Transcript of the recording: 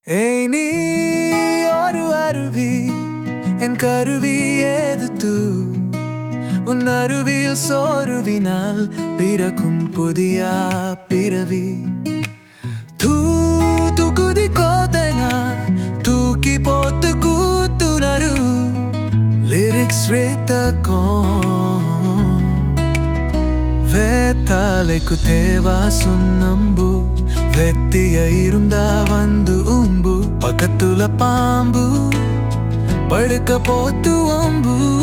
ஏய் நீ ஒரு அருவி என் கருவி ஏது உன் அருவியில் சோறுவினால் பிறக்கும் புதிய பிறவி தூக்குதி கோதனா தூக்கி போத்து கூத்துனரு லிரிக்ஸ் ரேத்தக்கும் வேத்தாலைக்கு தேவா சுண்ணம்பு வெத்திய இருந்தா வந்து உம்பு பக்கத்துல பாம்பு படுக்க போத்து ஒம்பு